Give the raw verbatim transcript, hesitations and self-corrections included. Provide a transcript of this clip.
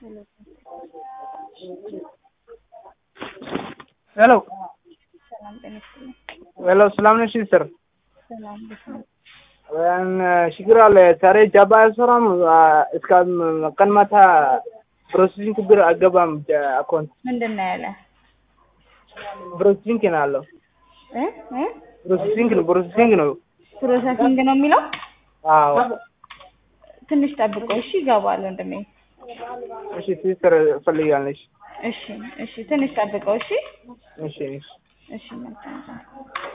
हेलो ሰላም ጤና ይስጥልኝ። ሄሎ ሰላም ነሽ ሲስተር? ሰላም ደህና ነኝ። ወን ችግር አለ ዛሬ ጃባ አይሰራም እስከ ቀን ማታ ፕሮሰሲንግ ችግር አገባም አካውንት ምንድን ነው ያለ? ፕሮሰሲንግ ነው ያለው እ እ ፕሮሰሲንግ ነው ፕሮሰሲንግ ነው ፕሮሰሲንግ ነው የሚለው? አዎ ትንሽ ጠብቆ እሺ ይገባል ወንድሜ። እሺ ሲስተር ፈልጋለሽ? እሺ እሺ ትንሽ ጠብቀው እሺ እሺ እሺ እሺ መልካም